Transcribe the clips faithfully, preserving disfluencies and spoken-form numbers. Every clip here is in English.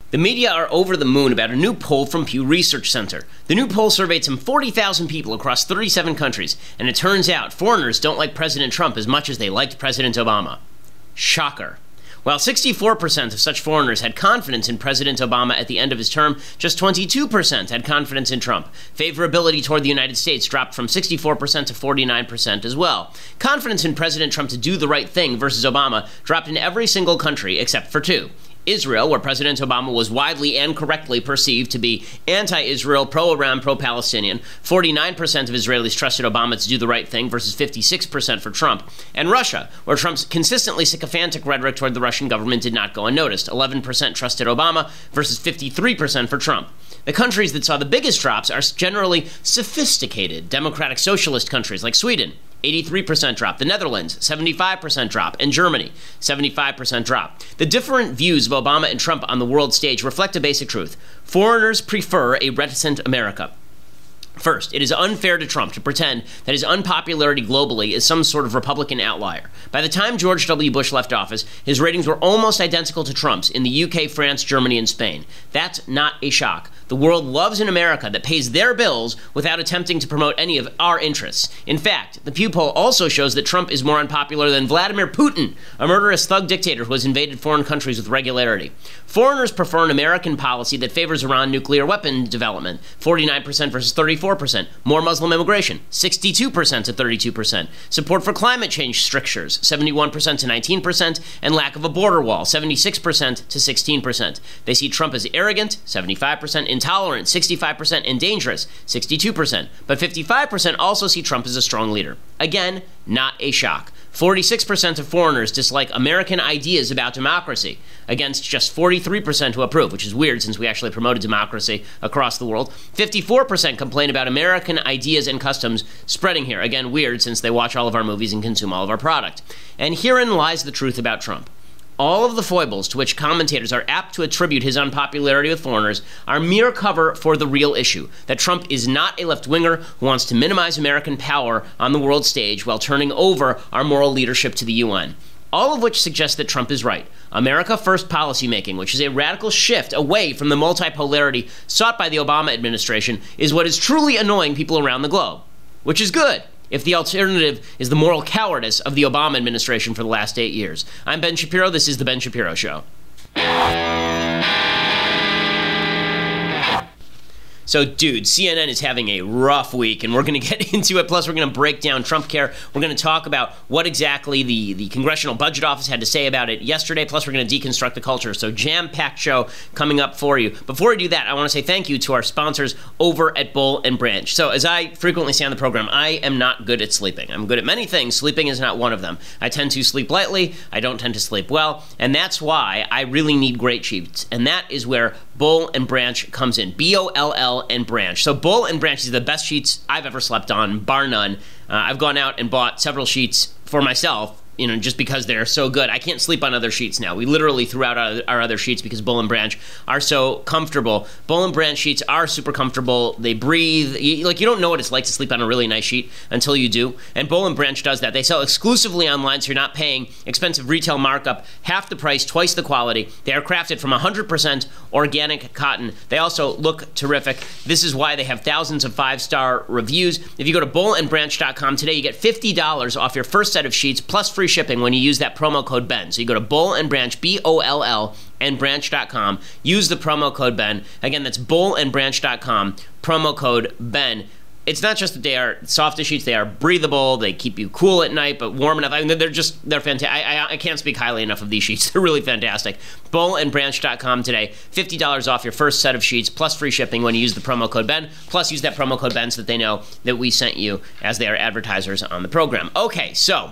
The media are over the moon about a new poll from Pew Research Center. The new poll surveyed some forty thousand people across thirty-seven countries, and it turns out foreigners don't like President Trump as much as they liked President Obama. Shocker. While sixty-four percent of such foreigners had confidence in President Obama at the end of his term, just twenty-two percent had confidence in Trump. Favorability toward the United States dropped from sixty-four percent to forty-nine percent as well. Confidence in President Trump to do the right thing versus Obama dropped in every single country except for two. Israel, where President Obama was widely and correctly perceived to be anti-Israel, pro-Iran, pro-Palestinian. forty-nine percent of Israelis trusted Obama to do the right thing versus fifty-six percent for Trump. And Russia, where Trump's consistently sycophantic rhetoric toward the Russian government did not go unnoticed. eleven percent trusted Obama versus fifty-three percent for Trump. The countries that saw the biggest drops are generally sophisticated, democratic socialist countries like Sweden. eighty-three percent drop. The Netherlands, seventy-five percent drop. And Germany, seventy-five percent drop. The different views of Obama and Trump on the world stage reflect a basic truth. Foreigners prefer a reticent America. First, it is unfair to Trump to pretend that his unpopularity globally is some sort of Republican outlier. By the time George W. Bush left office, his ratings were almost identical to Trump's in the U K, France, Germany, and Spain. That's not a shock. The world loves an America that pays their bills without attempting to promote any of our interests. In fact, the Pew poll also shows that Trump is more unpopular than Vladimir Putin, a murderous thug dictator who has invaded foreign countries with regularity. Foreigners prefer an American policy that favors Iran nuclear weapon development, forty-nine percent versus thirty-four percent. More Muslim immigration, sixty-two percent to thirty-two percent. Support for climate change strictures, seventy-one percent to nineteen percent. And lack of a border wall, seventy-six percent to sixteen percent. They see Trump as arrogant, seventy-five percent, intolerant, sixty-five percent, and dangerous, sixty-two percent. But fifty-five percent also see Trump as a strong leader. Again, not a shock. forty-six percent of foreigners dislike American ideas about democracy, against just forty-three percent who approve, which is weird since we actually promoted democracy across the world. fifty-four percent complain about American ideas and customs spreading here. Again, weird since they watch all of our movies and consume all of our product. And herein lies the truth about Trump. All of the foibles to which commentators are apt to attribute his unpopularity with foreigners are mere cover for the real issue, that Trump is not a left-winger who wants to minimize American power on the world stage while turning over our moral leadership to the U N. All of which suggests that Trump is right. America First policymaking, which is a radical shift away from the multipolarity sought by the Obama administration, is what is truly annoying people around the globe. Which is good, if the alternative is the moral cowardice of the Obama administration for the last eight years. I'm Ben Shapiro. This is The Ben Shapiro Show. So, dude, C N N is having a rough week, and we're going to get into it. Plus, we're going to break down Trump Care. We're going to talk about what exactly the, the Congressional Budget Office had to say about it yesterday. Plus, we're going to deconstruct the culture. So, jam-packed show coming up for you. Before we do that, I want to say thank you to our sponsors over at Boll and Branch. So, as I frequently say on the program, I am not good at sleeping. I'm good at many things. Sleeping is not one of them. I tend to sleep lightly. I don't tend to sleep well. And that's why I really need great sheets. And that is where Boll and Branch comes in. B O L L and Branch. So Boll and Branch is the best sheets I've ever slept on, bar none. Uh, I've gone out and bought several sheets for myself, you know, just because they're so good. I can't sleep on other sheets now. We literally threw out our, our other sheets because Boll and Branch are so comfortable. Boll and Branch sheets are super comfortable. They breathe. You, like, you don't know what it's like to sleep on a really nice sheet until you do. And Boll and Branch does that. They sell exclusively online, so you're not paying expensive retail markup, half the price, twice the quality. They are crafted from one hundred percent organic cotton. They also look terrific. This is why they have thousands of five-star reviews. If you go to boll and branch dot com today, you get fifty dollars off your first set of sheets plus free shipping when you use that promo code Ben. So you go to Boll and Branch, B O L L, and branch dot com. Use the promo code Ben. Again, that's boll and branch dot com, promo code Ben. It's not just that they are soft as sheets, they are breathable, they keep you cool at night, but warm enough. I mean, they're just, they're fantastic. I, I, I can't speak highly enough of these sheets. They're really fantastic. boll and branch dot com today. fifty dollars off your first set of sheets, plus free shipping when you use the promo code Ben. Plus, use that promo code Ben so that they know that we sent you as they are advertisers on the program. Okay, so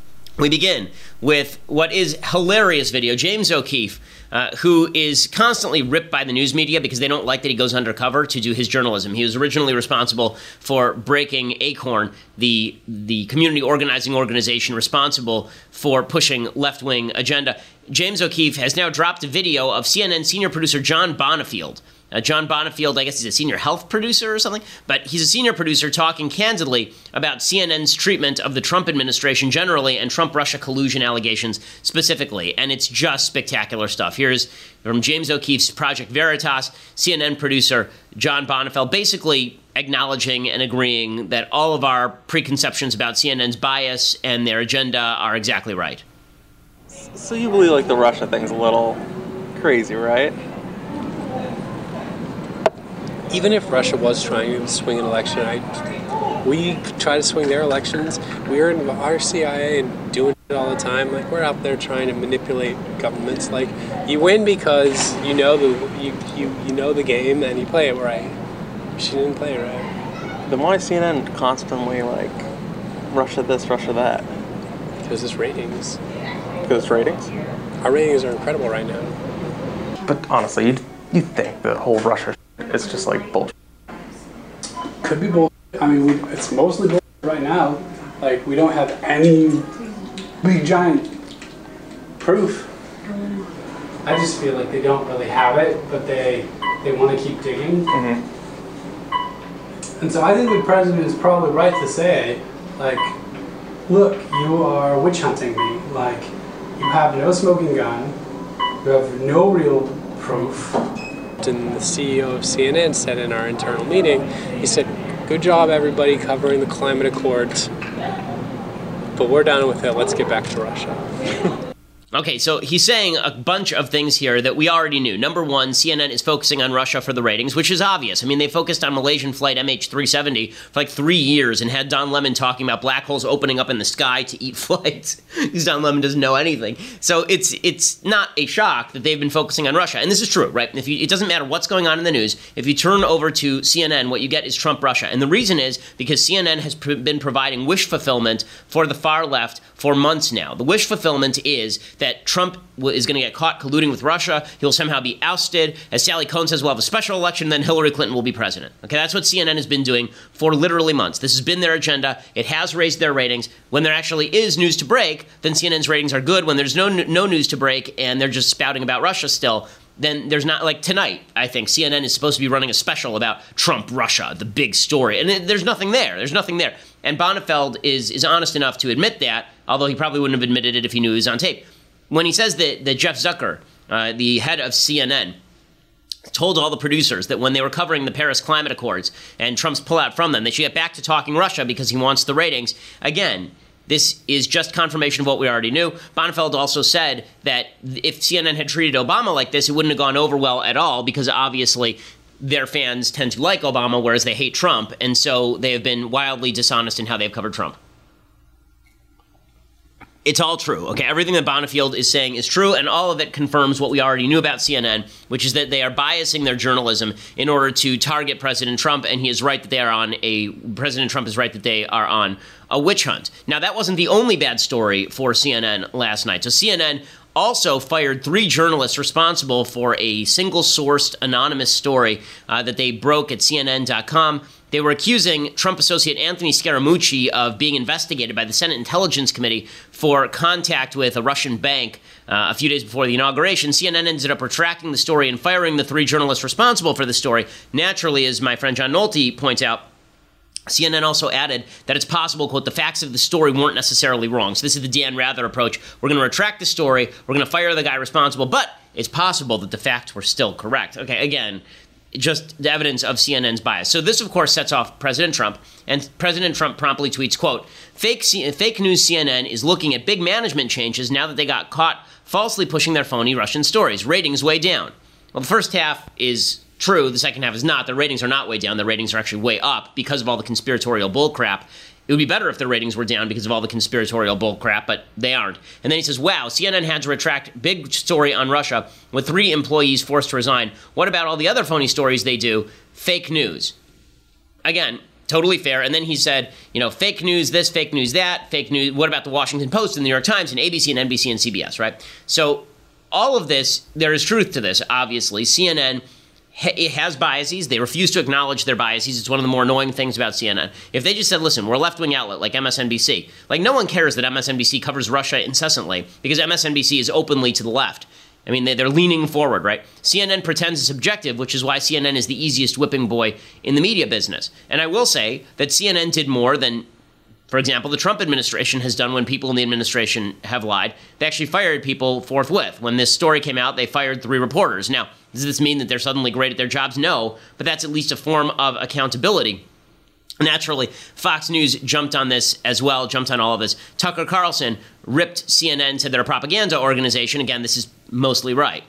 we begin with what is hilarious video. James O'Keefe, uh, who is constantly ripped by the news media because they don't like that he goes undercover to do his journalism. He was originally responsible for breaking Acorn, the, the community organizing organization responsible for pushing left-wing agenda. James O'Keefe has now dropped a video of C N N senior producer John Bonifield Uh, John Bonifield, I guess he's a senior health producer or something, but he's a senior producer talking candidly about C N N's treatment of the Trump administration generally and Trump-Russia collusion allegations specifically, and it's just spectacular stuff. Here's from James O'Keefe's Project Veritas, C N N producer John Bonifield basically acknowledging and agreeing that all of our preconceptions about C N N's bias and their agenda are exactly right. So you believe like the Russia thing's a little crazy, right? Even if Russia was trying to swing an election, I, we try to swing their elections. We're in our C I A and doing it all the time. Like, we're out there trying to manipulate governments. Like, you win because you know the you, you, you know the game and you play it right. She didn't play it right. Then why is C N N constantly like Russia this, Russia that? Because it's ratings. Because it's ratings? Our ratings are incredible right now. But honestly, you you think the whole Russia is just like bullshit? Could be bullshit. I mean, we, it's mostly bullshit right now. Like, we don't have any big giant proof. I just feel like they don't really have it, but they they want to keep digging. Mm-hmm. And so I think the president is probably right to say, like, look, you are witch hunting me. Like, you have no smoking gun. You have no real proof. And the C E O of C N N said in our internal meeting, he said, good job everybody covering the climate accords, but we're done with it, let's get back to Russia. Okay, so he's saying a bunch of things here that we already knew. Number one, C N N is focusing on Russia for the ratings, which is obvious. I mean, they focused on Malaysian flight M H three seventy for like three years and had Don Lemon talking about black holes opening up in the sky to eat flights, because Don Lemon doesn't know anything. So it's it's not a shock that they've been focusing on Russia. And this is true, right? If you, it doesn't matter what's going on in the news. If you turn over to C N N, what you get is Trump-Russia. And the reason is because C N N has pr- been providing wish fulfillment for the far left for months now. The wish fulfillment is that Trump is going to get caught colluding with Russia. He'll somehow be ousted. As Sally Cohn says, we'll have a special election, then Hillary Clinton will be president. Okay, that's what C N N has been doing for literally months. This has been their agenda. It has raised their ratings. When there actually is news to break, then C N N's ratings are good. When there's no no news to break and they're just spouting about Russia still, then there's not, like tonight, I think, C N N is supposed to be running a special about Trump-Russia, the big story. And there's nothing there. There's nothing there. And Bonifield is, is honest enough to admit that, although he probably wouldn't have admitted it if he knew he was on tape. When he says that, that Jeff Zucker, uh, the head of C N N, told all the producers that when they were covering the Paris Climate Accords and Trump's pullout from them, they should get back to talking Russia because he wants the ratings. Again, this is just confirmation of what we already knew. Bonifield also said that if C N N had treated Obama like this, it wouldn't have gone over well at all because obviously their fans tend to like Obama, whereas they hate Trump, and so they have been wildly dishonest in how they've covered Trump. It's all true, okay? Everything that Bonifield is saying is true, and all of it confirms what we already knew about C N N, which is that they are biasing their journalism in order to target President Trump, and he is right that they are on a, President Trump is right that they are on a witch hunt. Now, that wasn't the only bad story for C N N last night. So C N N also fired three journalists responsible for a single-sourced anonymous story uh, that they broke at C N N dot com. They were accusing Trump associate Anthony Scaramucci of being investigated by the Senate Intelligence Committee for contact with a Russian bank uh, a few days before the inauguration. C N N ended up retracting the story and firing the three journalists responsible for the story. Naturally, as my friend John Nolte points out, C N N also added that it's possible, quote, the facts of the story weren't necessarily wrong. So this is the Dan Rather approach. We're going to retract the story. We're going to fire the guy responsible, but it's possible that the facts were still correct. Okay, again, just the evidence of C N N's bias. So this, of course, sets off President Trump, and President Trump promptly tweets, quote, fake, C- fake news C N N is looking at big management changes now that they got caught falsely pushing their phony Russian stories. Ratings way down. Well, the first half is true. The second half is not. The ratings are not way down. The ratings are actually way up because of all the conspiratorial bullcrap. It would be better if the ratings were down because of all the conspiratorial bullcrap, but they aren't. And then he says, wow, C N N had to retract big story on Russia with three employees forced to resign. What about all the other phony stories they do? Fake news. Again, totally fair. And then he said, you know, fake news this, fake news that, fake news. What about the Washington Post and the New York Times and A B C and N B C and C B S, right? So all of this, there is truth to this, obviously. C N N it has biases. They refuse to acknowledge their biases. It's one of the more annoying things about C N N. If they just said, listen, we're a left-wing outlet like M S N B C, like no one cares that M S N B C covers Russia incessantly because M S N B C is openly to the left. I mean, they, they're leaning forward, right? C N N pretends it's objective, which is why C N N is the easiest whipping boy in the media business. And I will say that C N N did more than, for example, the Trump administration has done when people in the administration have lied. They actually fired people forthwith. When this story came out, they fired three reporters. Now, does this mean that they're suddenly great at their jobs? No, but that's at least a form of accountability. Naturally, Fox News jumped on this as well, jumped on all of this. Tucker Carlson ripped C N N to their propaganda organization. Again, this is mostly right.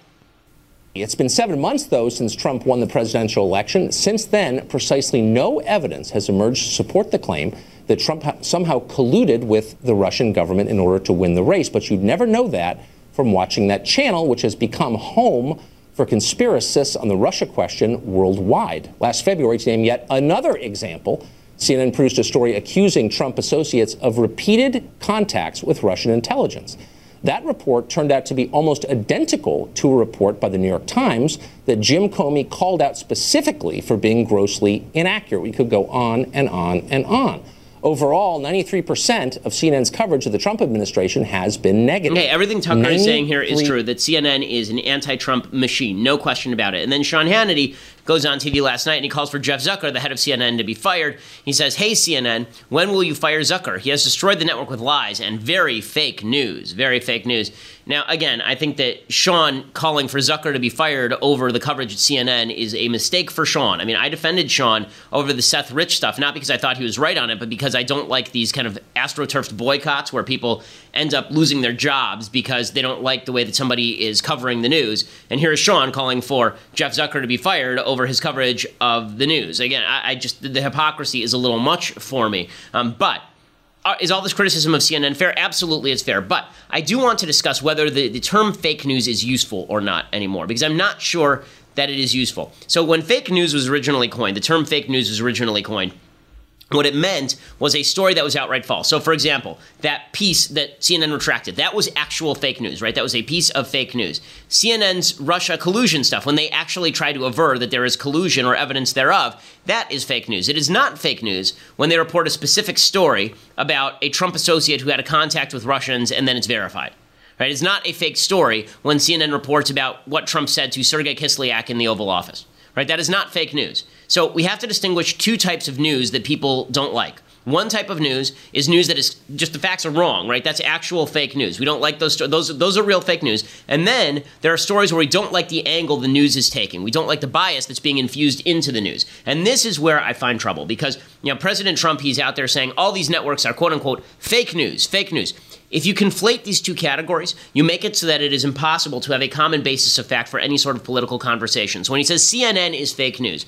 It's been seven months, though, since Trump won the presidential election. Since then, precisely no evidence has emerged to support the claim that Trump somehow colluded with the Russian government in order to win the race. But you'd never know that from watching that channel, which has become home for conspiracists on the Russia question worldwide. Last February, to name yet another example, C N N produced a story accusing Trump associates of repeated contacts with Russian intelligence. That report turned out to be almost identical to a report by the New York Times that Jim Comey called out specifically for being grossly inaccurate. We could go on and on and on. Overall, ninety-three percent of C N N's coverage of the Trump administration has been negative. Okay, everything Tucker is saying here is true, that C N N is an anti-Trump machine, no question about it. And then Sean Hannity goes on T V last night and he calls for Jeff Zucker, the head of C N N, to be fired. He says, hey, C N N, when will you fire Zucker? He has destroyed the network with lies and very fake news, very fake news. Now, again, I think that Sean calling for Zucker to be fired over the coverage at C N N is a mistake for Sean. I mean, I defended Sean over the Seth Rich stuff, not because I thought he was right on it, but because I don't like these kind of astroturfed boycotts where people end up losing their jobs because they don't like the way that somebody is covering the news. And here is Sean calling for Jeff Zucker to be fired over his coverage of the news. Again, I, I just, the hypocrisy is a little much for me. Um, but Uh, is all this criticism of C N N fair? Absolutely, it's fair. But I do want to discuss whether the, the term fake news is useful or not anymore, because I'm not sure that it is useful. So when fake news was originally coined, the term fake news was originally coined, what it meant was a story that was outright false. So, for example, that piece that C N N retracted, that was actual fake news, right? That was a piece of fake news. C N N's Russia collusion stuff, when they actually try to aver that there is collusion or evidence thereof, that is fake news. It is not fake news when they report a specific story about a Trump associate who had a contact with Russians and then it's verified. Right? It's not a fake story when C N N reports about what Trump said to Sergei Kislyak in the Oval Office. Right? That is not fake news. So we have to distinguish two types of news that people don't like. One type of news is news that is just the facts are wrong, right? That's actual fake news. We don't like those. Those those are real fake news. And then there are stories where we don't like the angle the news is taking. We don't like the bias that's being infused into the news. And this is where I find trouble because, you know, President Trump, he's out there saying all these networks are quote unquote fake news, fake news. If you conflate these two categories, you make it so that it is impossible to have a common basis of fact for any sort of political conversation. So when he says C N N is fake news,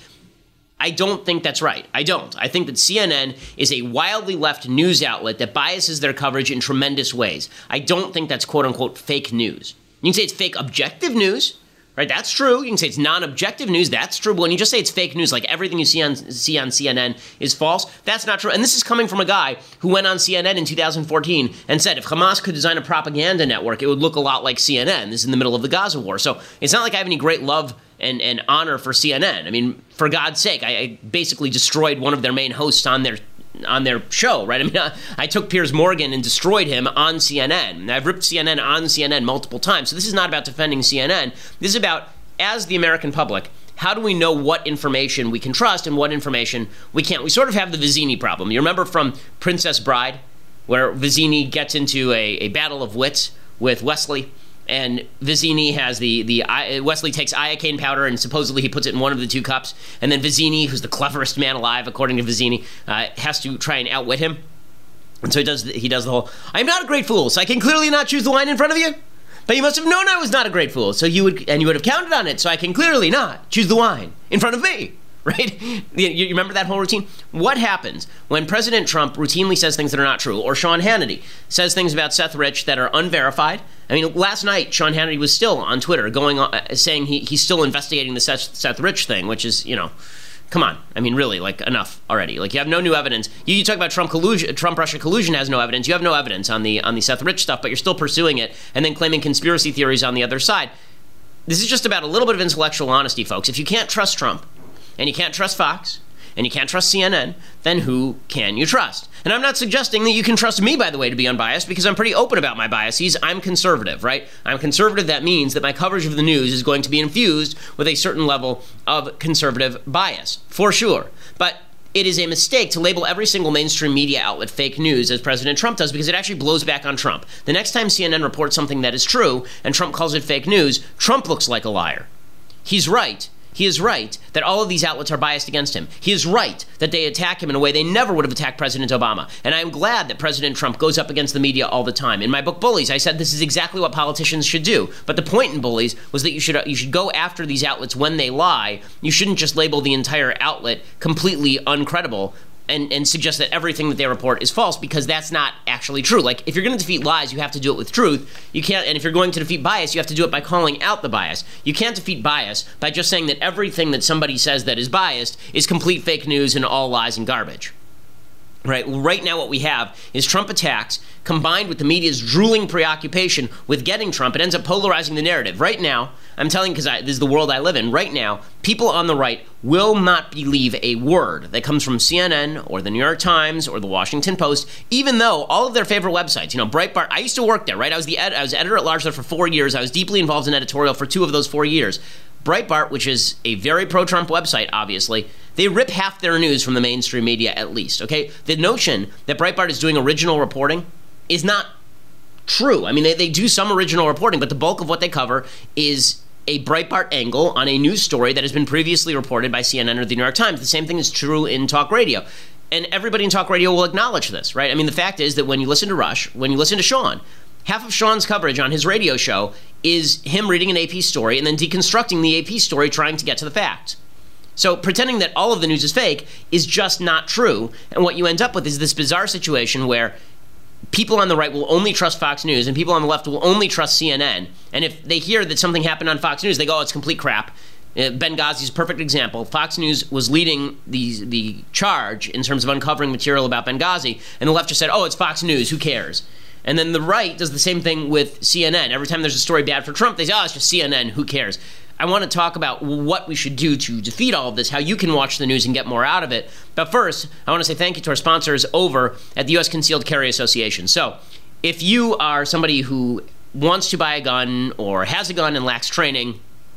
I don't think that's right. I don't. I think that C N N is a wildly left news outlet that biases their coverage in tremendous ways. I don't think that's quote-unquote fake news. You can say it's fake objective news, right? That's true. You can say it's non-objective news. That's true. But when you just say it's fake news, like everything you see on, see on C N N is false, that's not true. And this is coming from a guy who went on C N N in two thousand fourteen and said if Hamas could design a propaganda network, it would look a lot like C N N. This is in the middle of the Gaza war. So it's not like I have any great love And, and honor for C N N. I mean, for God's sake, I, I basically destroyed one of their main hosts on their on their show, right? I mean, I, I took Piers Morgan and destroyed him on C N N. I've ripped C N N on C N N multiple times. So this is not about defending C N N. This is about, as the American public, how do we know what information we can trust and what information we can't? We sort of have the Vizzini problem. You remember from Princess Bride, where Vizzini gets into a, a battle of wits with Wesley, and Vizzini has the, the Wesley takes iocane powder and supposedly he puts it in one of the two cups. And then Vizzini, who's the cleverest man alive, according to Vizzini, uh, has to try and outwit him. And so he does, he does the whole, I'm not a great fool, so I can clearly not choose the wine in front of you. But you must have known I was not a great fool, so you would, and you would have counted on it, so I can clearly not choose the wine in front of me. Right? You, you remember that whole routine? What happens when President Trump routinely says things that are not true, or Sean Hannity says things about Seth Rich that are unverified? I mean, last night, Sean Hannity was still on Twitter going on, uh, saying he, he's still investigating the Seth, Seth Rich thing, which is, you know, come on. I mean, really, like, enough already. Like, you have no new evidence. You, you talk about Trump collusion, Trump-Russia collusion has no evidence. You have no evidence on the on the Seth Rich stuff, but you're still pursuing it and then claiming conspiracy theories on the other side. This is just about a little bit of intellectual honesty, folks. If you can't trust Trump, and you can't trust Fox, and you can't trust C N N, then who can you trust? And I'm not suggesting that you can trust me, by the way, to be unbiased, because I'm pretty open about my biases. I'm conservative, right? I'm conservative. That means that my coverage of the news is going to be infused with a certain level of conservative bias, for sure. But it is a mistake to label every single mainstream media outlet fake news, as President Trump does, because it actually blows back on Trump. The next time C N N reports something that is true and Trump calls it fake news, Trump looks like a liar. He's right. He is right that all of these outlets are biased against him. He is right that they attack him in a way they never would have attacked President Obama. And I'm glad that President Trump goes up against the media all the time. In my book, Bullies, I said this is exactly what politicians should do. But the point in Bullies was that you should, you should go after these outlets when they lie. You shouldn't just label the entire outlet completely uncredible and, and suggest that everything that they report is false, because that's not actually true. Like, if you're going to defeat lies, you have to do it with truth. You can't, and if you're going to defeat bias, you have to do it by calling out the bias. You can't defeat bias by just saying that everything that somebody says that is biased is complete fake news and all lies and garbage. Right? Right now what we have is Trump attacks combined with the media's drooling preoccupation with getting Trump. It ends up polarizing the narrative. Right now, I'm telling you because this is the world I live in, right now, people on the right will not believe a word that comes from C N N or the New York Times or the Washington Post, even though all of their favorite websites, you know, Breitbart, I used to work there, right? I was the ed- I was editor at large there for four years. I was deeply involved in editorial for two of those four years. Breitbart, which is a very pro-Trump website, obviously, they rip half their news from the mainstream media at least, okay? The notion that Breitbart is doing original reporting is not true. I mean, they, they do some original reporting, but the bulk of what they cover is a Breitbart angle on a news story that has been previously reported by C N N or the New York Times. The same thing is true in talk radio. And everybody in talk radio will acknowledge this, right? I mean, the fact is that when you listen to Rush, when you listen to Sean, half of Sean's coverage on his radio show is him reading an A P story and then deconstructing the A P story, trying to get to the facts. So pretending that all of the news is fake is just not true. And what you end up with is this bizarre situation where people on the right will only trust Fox News and people on the left will only trust C N N. And if they hear that something happened on Fox News, they go, oh, it's complete crap. Uh, Benghazi is a perfect example. Fox News was leading the, the charge in terms of uncovering material about Benghazi, and the left just said, oh, it's Fox News, who cares? And then the right does the same thing with C N N. Every time there's a story bad for Trump, they say, oh, it's just C N N, who cares? I want to talk about what we should do to defeat all of this, how you can watch the news and get more out of it. But first, I want to say thank you to our sponsors over at the U S Concealed Carry Association. So if you are somebody who wants to buy a gun or has a gun and lacks training,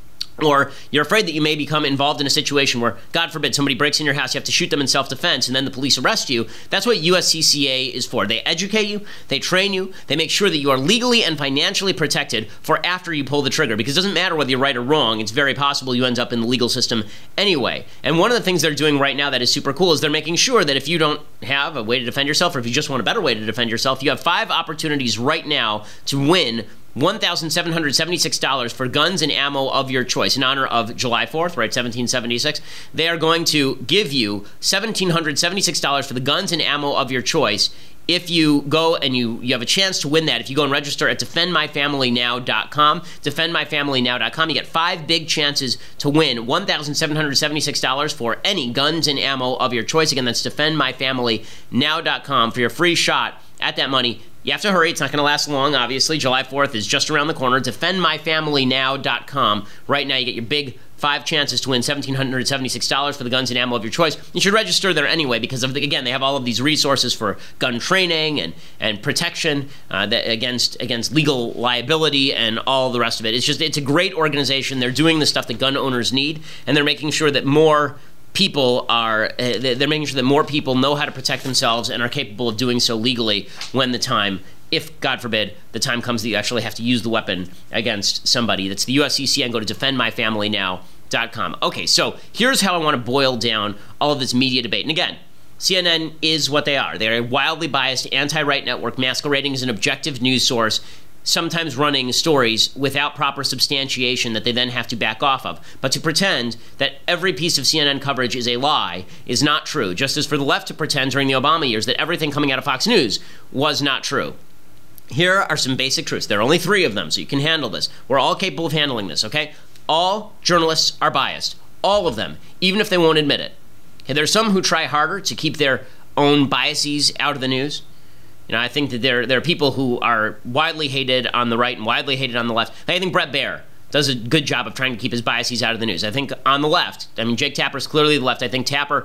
or you're afraid that you may become involved in a situation where, God forbid, somebody breaks in your house, you have to shoot them in self-defense, and then the police arrest you, that's what U S C C A is for. They educate you, they train you, they make sure that you are legally and financially protected for after you pull the trigger, because it doesn't matter whether you're right or wrong, it's very possible you end up in the legal system anyway. And one of the things they're doing right now that is super cool is they're making sure that if you don't have a way to defend yourself, or if you just want a better way to defend yourself, you have five opportunities right now to win one thousand seven hundred seventy-six dollars for guns and ammo of your choice in honor of July fourth, right, seventeen seventy-six. They are going to give you one thousand seven hundred seventy-six dollars for the guns and ammo of your choice if you go and you, you have a chance to win that. If you go and register at defend my family now dot com, defend my family now dot com, you get five big chances to win one thousand seven hundred seventy-six dollars for any guns and ammo of your choice. Again, that's defend my family now dot com for your free shot at that money. You have to hurry. It's not going to last long, obviously. July fourth is just around the corner. defend my family now dot com. Right now, you get your big five chances to win one thousand seven hundred seventy-six dollars for the guns and ammo of your choice. You should register there anyway because, of the, again, they have all of these resources for gun training and, and protection uh, that against against legal liability and all the rest of it. It's just, it's a great organization. They're doing the stuff that gun owners need, and they're making sure that more people are, uh, they're making sure that more people know how to protect themselves and are capable of doing so legally when the time, if, God forbid, the time comes that you actually have to use the weapon against somebody. That's the U S C C A, and go to defend my family now dot com. Okay, so here's how I want to boil down all of this media debate. And again, C N N is what they are. They're a wildly biased anti-right network masquerading as an objective news source, sometimes running stories without proper substantiation that they then have to back off of. But to pretend that every piece of C N N coverage is a lie is not true, just as for the left to pretend during the Obama years that everything coming out of Fox News was not true. Here are some basic truths. There are only three of them, so you can handle this. We're all capable of handling this, okay? All journalists are biased. All of them, even if they won't admit it. Okay, there are some who try harder to keep their own biases out of the news. You know, I think that there, there are people who are widely hated on the right and widely hated on the left. I think Bret Baier does a good job of trying to keep his biases out of the news. I think on the left, I mean, Jake Tapper is clearly the left. I think Tapper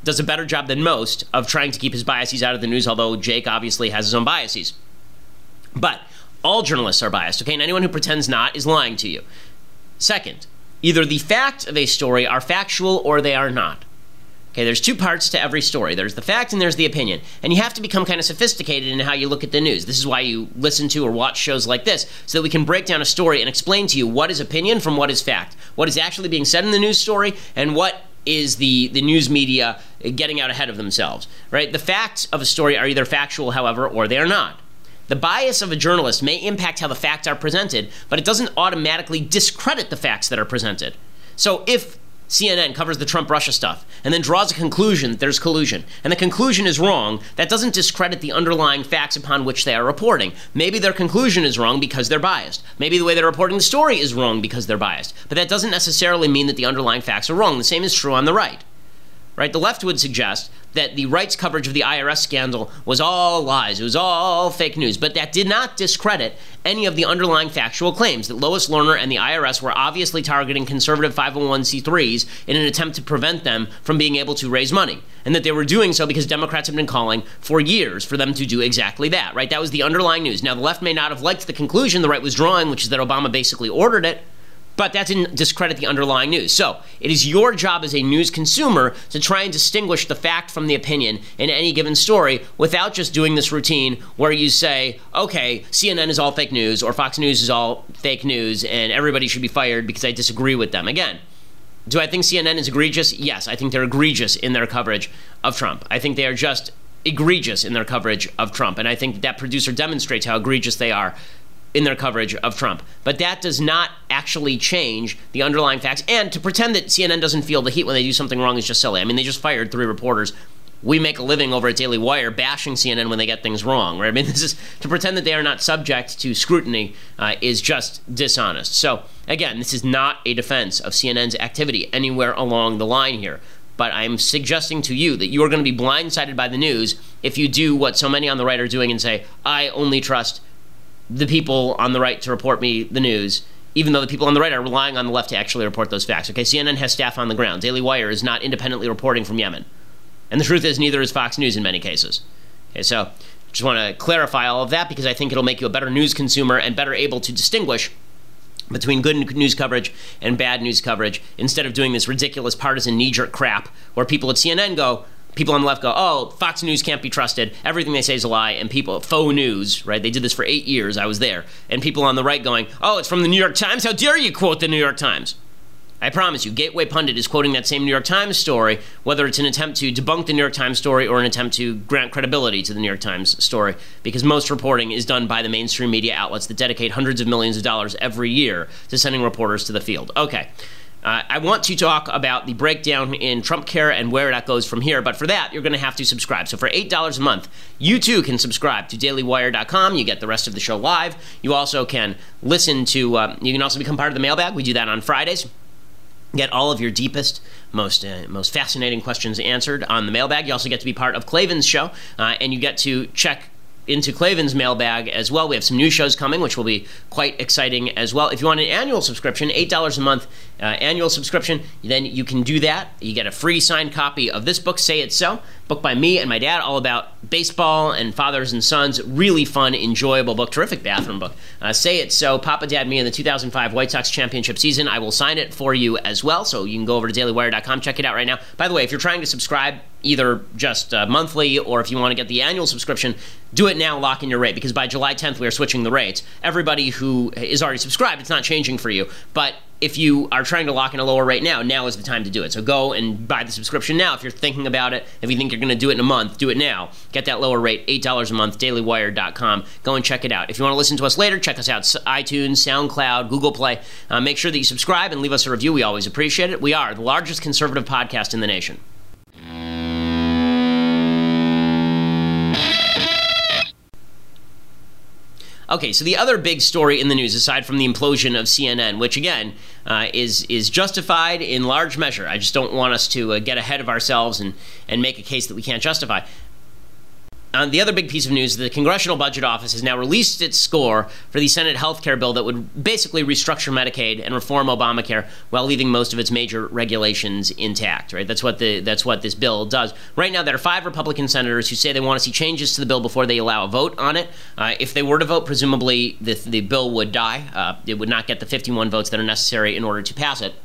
does a better job than most of trying to keep his biases out of the news, although Jake obviously has his own biases. But all journalists are biased, okay? And anyone who pretends not is lying to you. Second, either the facts of a story are factual or they are not. Okay, there's two parts to every story. There's the fact and there's the opinion. And you have to become kind of sophisticated in how you look at the news. This is why you listen to or watch shows like this, so that we can break down a story and explain to you what is opinion from what is fact, what is actually being said in the news story, and what is the, the news media getting out ahead of themselves, right? The facts of a story are either factual, however, or they are not. The bias of a journalist may impact how the facts are presented, but it doesn't automatically discredit the facts that are presented. So if C N N covers the Trump-Russia stuff and then draws a conclusion that there's collusion, and the conclusion is wrong, that doesn't discredit the underlying facts upon which they are reporting. Maybe their conclusion is wrong because they're biased. Maybe the way they're reporting the story is wrong because they're biased. But that doesn't necessarily mean that the underlying facts are wrong. The same is true on the right. Right? The left would suggest that the right's coverage of the I R S scandal was all lies, it was all fake news, but that did not discredit any of the underlying factual claims that Lois Lerner and the I R S were obviously targeting conservative five oh one c threes in an attempt to prevent them from being able to raise money, and that they were doing so because Democrats have been calling for years for them to do exactly that, right? That was the underlying news. Now, the left may not have liked the conclusion the right was drawing, which is that Obama basically ordered it, but that didn't discredit the underlying news. So it is your job as a news consumer to try and distinguish the fact from the opinion in any given story without just doing this routine where you say, okay, C N N is all fake news or Fox News is all fake news and everybody should be fired because I disagree with them. Again, do I think C N N is egregious? Yes, I think they're egregious in their coverage of Trump. I think they are just egregious in their coverage of Trump. And I think that producer demonstrates how egregious they are in their coverage of Trump. But that does not actually change the underlying facts. And to pretend that C N N doesn't feel the heat when they do something wrong is just silly. I mean, they just fired three reporters. We make a living over at Daily Wire bashing C N N when they get things wrong, right? I mean, this is to pretend that they are not subject to scrutiny uh, is just dishonest. So again, this is not a defense of C N N's activity anywhere along the line here. But I'm suggesting to you that you are going to be blindsided by the news if you do what so many on the right are doing and say, I only trust the people on the right to report me the news, even though the people on the right are relying on the left to actually report those facts. Okay, C N N has staff on the ground. Daily Wire is not independently reporting from Yemen. And the truth is, neither is Fox News in many cases. Okay, so just want to clarify all of that because I think it'll make you a better news consumer and better able to distinguish between good news coverage and bad news coverage instead of doing this ridiculous partisan knee-jerk crap where people at C N N go, people on the left go, oh, Fox News can't be trusted. Everything they say is a lie. And people, faux news, right? They did this for eight years. I was there. And people on the right going, oh, it's from the New York Times. How dare you quote the New York Times? I promise you, Gateway Pundit is quoting that same New York Times story, whether it's an attempt to debunk the New York Times story or an attempt to grant credibility to the New York Times story, because most reporting is done by the mainstream media outlets that dedicate hundreds of millions of dollars every year to sending reporters to the field. Okay. Uh, I want to talk about the breakdown in Trump Care and where that goes from here, but for that, you're going to have to subscribe. So for eight dollars a month, you too can subscribe to daily wire dot com. You get the rest of the show live. You also can listen to, uh, you can also become part of the mailbag. We do that on Fridays. Get all of your deepest, most uh, most fascinating questions answered on the mailbag. You also get to be part of Klavan's show, uh, and you get to check into Klavan's mailbag as well. We have some new shows coming, which will be quite exciting as well. If you want an annual subscription, eight dollars a month uh, annual subscription, then you can do that. You get a free signed copy of this book, Say It So, book by me and my dad, all about baseball and fathers and sons. Really fun, enjoyable book, terrific bathroom book. Uh, Say It So, Papa, Dad, Me in the two thousand five White Sox championship season. I will sign it for you as well, so you can go over to daily wire dot com, check it out right now. By the way, if you're trying to subscribe, either just uh, monthly or if you want to get the annual subscription, do it now, lock in your rate, because by July tenth, we are switching the rates. Everybody who is already subscribed, it's not changing for you, but if you are trying to lock in a lower rate now, now is the time to do it. So go and buy the subscription now. If you're thinking about it, if you think you're going to do it in a month, do it now. Get that lower rate, eight dollars a month, daily wire dot com. Go and check it out. If you want to listen to us later, check us out, iTunes, SoundCloud, Google Play. Uh, make sure that you subscribe and leave us a review. We always appreciate it. We are the largest conservative podcast in the nation. Okay, so the other big story in the news, aside from the implosion of C N N, which again uh, is is justified in large measure. I just don't want us to uh, get ahead of ourselves and, and make a case that we can't justify. Uh, the other big piece of news is the Congressional Budget Office has now released its score for the Senate health care bill that would basically restructure Medicaid and reform Obamacare while leaving most of its major regulations intact, right? That's what the that's what this bill does. Right now, there are five Republican senators who say they want to see changes to the bill before they allow a vote on it. Uh, if they were to vote, presumably the, the bill would die. Uh, it would not get the fifty-one votes that are necessary in order to pass it.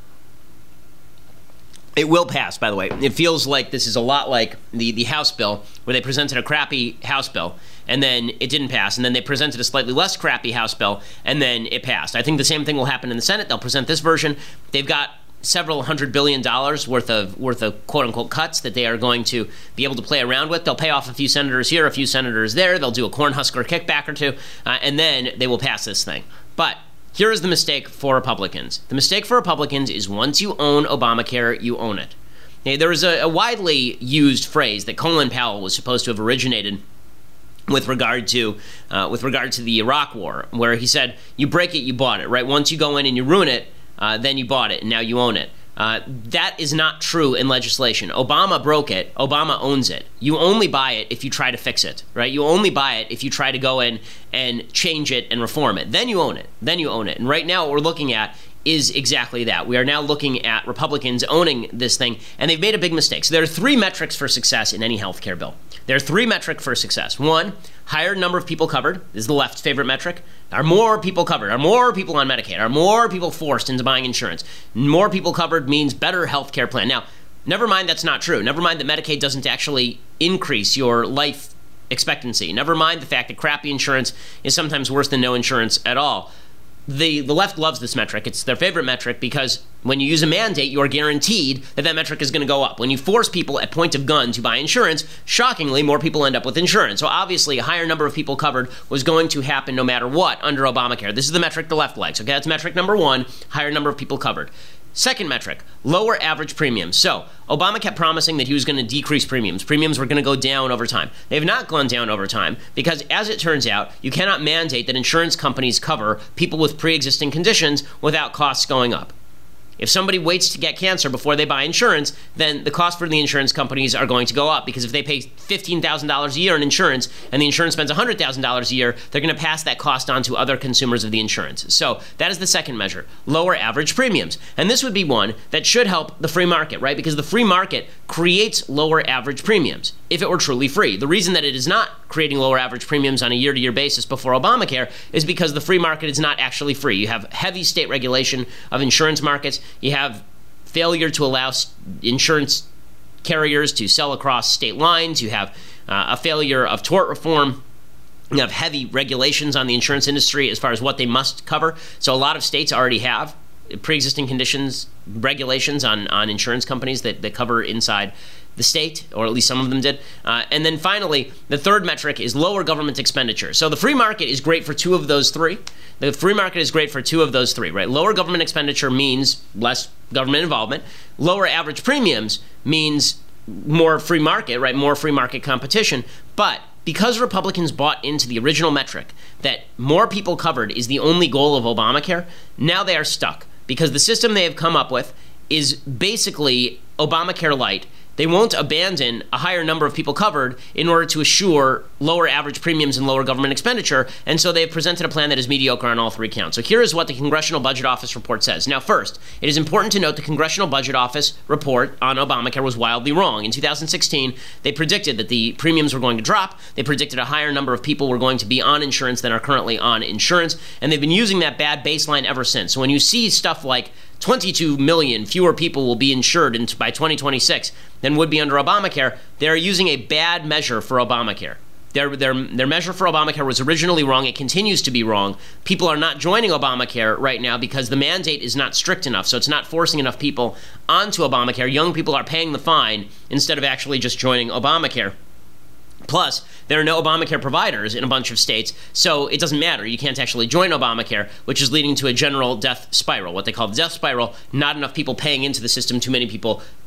It will pass, by the way. It feels like this is a lot like the, the House bill, where they presented a crappy House bill, and then it didn't pass, and then they presented a slightly less crappy House bill, and then it passed. I think the same thing will happen in the Senate. They'll present this version. They've got several hundred billion dollars worth of worth of quote-unquote cuts that they are going to be able to play around with. They'll pay off a few senators here, a few senators there. They'll do a Cornhusker kickback or two, uh, and then they will pass this thing. But here is the mistake for Republicans. The mistake for Republicans is once you own Obamacare, you own it. Now, there is a, a widely used phrase that Colin Powell was supposed to have originated with regard to uh, with regard to the Iraq War, where he said, "You break it, you bought it." Right? Once you go in and you ruin it, uh, then you bought it, and now you own it. Uh, that is not true in legislation. Obama broke it. Obama owns it. You only buy it if you try to fix it, right? You only buy it if you try to go in and change it and reform it. Then you own it. Then you own it. And right now what we're looking at is exactly that. We are now looking at Republicans owning this thing, and they've made a big mistake. So there are three metrics for success in any health care bill. There are three metrics for success. One, higher number of people covered. This is the left's favorite metric. Are more people covered? Are more people on Medicaid? Are more people forced into buying insurance? More people covered means better health care plan. Now, never mind that's not true. Never mind that Medicaid doesn't actually increase your life expectancy. Never mind the fact that crappy insurance is sometimes worse than no insurance at all. The, the left loves this metric. It's their favorite metric because when you use a mandate, you are guaranteed that that metric is going to go up. When you force people at point of gun to buy insurance, shockingly, more people end up with insurance. So obviously, a higher number of people covered was going to happen no matter what under Obamacare. This is the metric the left likes. Okay, that's metric number one, higher number of people covered. Second metric, lower average premiums. So Obama kept promising that he was going to decrease premiums. Premiums were going to go down over time. They have not gone down over time because, as it turns out, you cannot mandate that insurance companies cover people with pre-existing conditions without costs going up. If somebody waits to get cancer before they buy insurance, then the cost for the insurance companies are going to go up, because if they pay fifteen thousand dollars a year in insurance and the insurance spends one hundred thousand dollars a year, they're going to pass that cost on to other consumers of the insurance. So that is the second measure, lower average premiums. And this would be one that should help the free market, right? Because the free market creates lower average premiums if it were truly free. The reason that it is not creating lower average premiums on a year-to-year basis before Obamacare is because the free market is not actually free. You have heavy state regulation of insurance markets. You have failure to allow insurance carriers to sell across state lines. You have uh, a failure of tort reform. You have heavy regulations on the insurance industry as far as what they must cover. So a lot of states already have pre-existing conditions regulations on, on insurance companies that, that cover inside the state, or at least some of them did. Uh, and then finally, the third metric is lower government expenditure. So the free market is great for two of those three. The free market is great for two of those three, right? Lower government expenditure means less government involvement. Lower average premiums means more free market, right? More free market competition. But because Republicans bought into the original metric that more people covered is the only goal of Obamacare, now they are stuck, because the system they have come up with is basically Obamacare light. They won't abandon a higher number of people covered in order to assure lower average premiums and lower government expenditure, and so they've presented a plan that is mediocre on all three counts. So here is what the Congressional Budget Office report says. Now, first, it is important to note the Congressional Budget Office report on Obamacare was wildly wrong. In two thousand sixteen, they predicted that the premiums were going to drop. They predicted a higher number of people were going to be on insurance than are currently on insurance, and they've been using that bad baseline ever since. So when you see stuff like twenty-two million fewer people will be insured in, by twenty twenty-six than would be under Obamacare, they're using a bad measure for Obamacare. Their, their, their measure for Obamacare was originally wrong. It continues to be wrong. People are not joining Obamacare right now because the mandate is not strict enough, so it's not forcing enough people onto Obamacare. Young people are paying the fine instead of actually just joining Obamacare. Plus, there are no Obamacare providers in a bunch of states, so it doesn't matter. You can't actually join Obamacare, which is leading to a general death spiral, what they call the death spiral. Not enough people paying into the system, too many people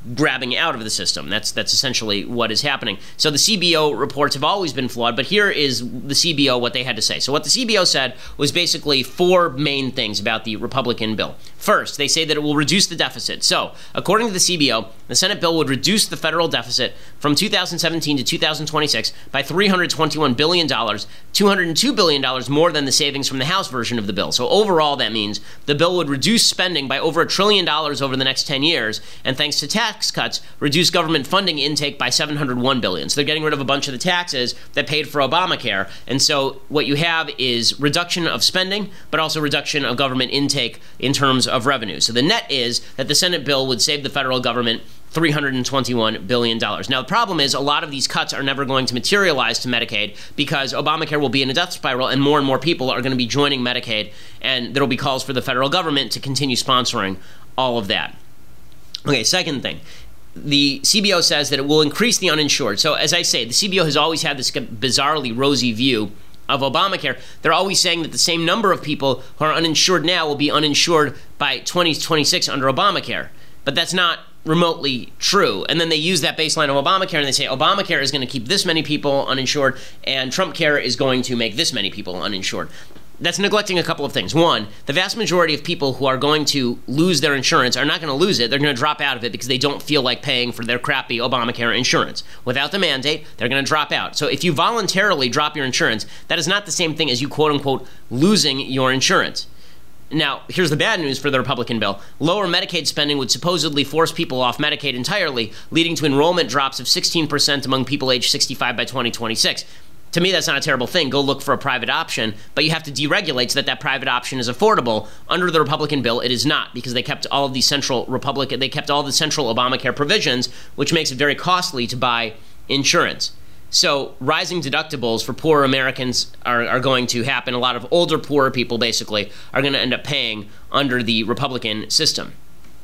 grabbing out of the system. That's that's essentially what is happening. So the C B O reports have always been flawed, but here is the C B O, what they had to say. So what the C B O said was basically four main things about the Republican bill. First, they say that it will reduce the deficit. So according to the C B O, the Senate bill would reduce the federal deficit from two thousand seventeen to two thousand twenty-six by three hundred twenty-one billion dollars, two hundred two billion dollars more than the savings from the House version of the bill. So overall, that means the bill would reduce spending by over a trillion dollars over the next ten years, and thanks to tax Tax cuts reduce government funding intake by seven hundred one billion dollars. So they're getting rid of a bunch of the taxes that paid for Obamacare. And so what you have is reduction of spending, but also reduction of government intake in terms of revenue. So the net is that the Senate bill would save the federal government three hundred twenty-one billion dollars. Now, the problem is a lot of these cuts are never going to materialize to Medicaid because Obamacare will be in a death spiral and more and more people are going to be joining Medicaid, and there will be calls for the federal government to continue sponsoring all of that. Okay, second thing. The C B O says that it will increase the uninsured. So as I say, the C B O has always had this bizarrely rosy view of Obamacare. They're always saying that the same number of people who are uninsured now will be uninsured by twenty twenty-six under Obamacare. But that's not remotely true. And then they use that baseline of Obamacare and they say Obamacare is going to keep this many people uninsured and Trump Care is going to make this many people uninsured. That's neglecting a couple of things. One, the vast majority of people who are going to lose their insurance are not going to lose it. They're going to drop out of it because they don't feel like paying for their crappy Obamacare insurance. Without the mandate, they're going to drop out. So if you voluntarily drop your insurance, that is not the same thing as you quote-unquote losing your insurance. Now, here's the bad news for the Republican bill. Lower Medicaid spending would supposedly force people off Medicaid entirely, leading to enrollment drops of sixteen percent among people age sixty-five by twenty twenty-six. To me, that's not a terrible thing. Go look for a private option, but you have to deregulate so that that private option is affordable. Under the Republican bill, it is not, because they kept all of the central Republican, they kept all the central Obamacare provisions, which makes it very costly to buy insurance. So rising deductibles for poor Americans are, are going to happen. A lot of older, poorer people, basically, are going to end up paying under the Republican system.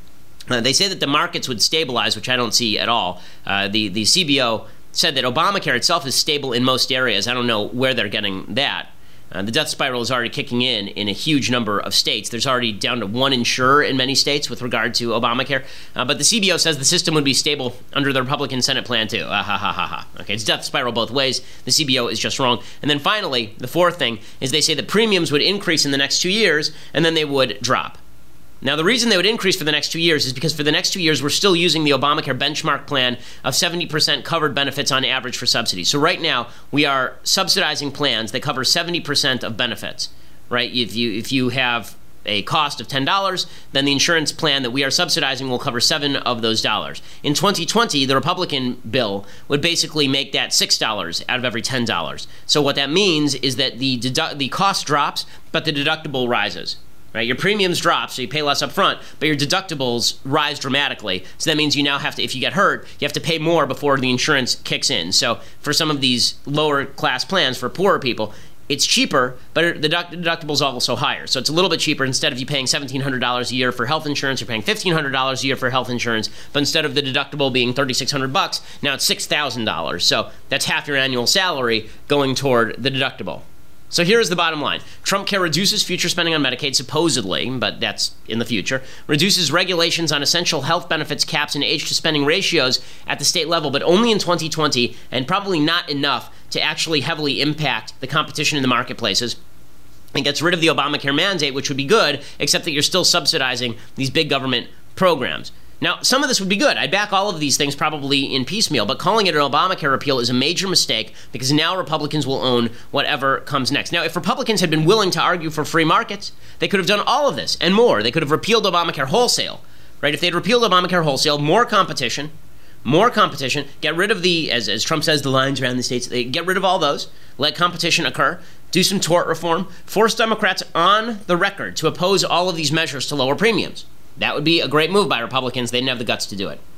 Uh, they say that the markets would stabilize, which I don't see at all. Uh, the, the C B O said that Obamacare itself is stable in most areas. I don't know where they're getting that. Uh, the death spiral is already kicking in in a huge number of states. There's already down to one insurer in many states with regard to Obamacare. Uh, but the C B O says the system would be stable under the Republican Senate plan too. Ah, ha, ha, ha, ha. Okay, it's death spiral both ways. The C B O is just wrong. And then finally, the fourth thing is they say that premiums would increase in the next two years and then they would drop. Now, the reason they would increase for the next two years is because for the next two years, we're still using the Obamacare benchmark plan of seventy percent covered benefits on average for subsidies. So right now, we are subsidizing plans that cover seventy percent of benefits, right? If you, if you have a cost of ten dollars, then the insurance plan that we are subsidizing will cover seven of those dollars. In twenty twenty, the Republican bill would basically make that six dollars out of every ten dollars. So what that means is that the, dedu- the cost drops, but the deductible rises. Right, your premiums drop, so you pay less up front, but your deductibles rise dramatically. So that means you now have to, if you get hurt, you have to pay more before the insurance kicks in. So for some of these lower class plans for poorer people, it's cheaper, but the deductible is also higher. So it's a little bit cheaper. Instead of you paying seventeen hundred dollars a year for health insurance, you're paying fifteen hundred dollars a year for health insurance. But instead of the deductible being thirty-six hundred bucks, now it's six thousand dollars. So that's half your annual salary going toward the deductible. So here is the bottom line. Trump Care reduces future spending on Medicaid, supposedly, but that's in the future, reduces regulations on essential health benefits caps and age-to-spending ratios at the state level, but only in twenty twenty, and probably not enough to actually heavily impact the competition in the marketplaces. It gets rid of the Obamacare mandate, which would be good, except that you're still subsidizing these big government programs. Now, some of this would be good. I'd back all of these things probably in piecemeal, but calling it an Obamacare repeal is a major mistake because now Republicans will own whatever comes next. Now, if Republicans had been willing to argue for free markets, they could have done all of this and more. They could have repealed Obamacare wholesale, right? If they'd repealed Obamacare wholesale, more competition, more competition, get rid of the, as, as Trump says, the lines around the states, they get rid of all those, let competition occur, do some tort reform, force Democrats on the record to oppose all of these measures to lower premiums. That would be a great move by Republicans. They didn't have the guts to do it.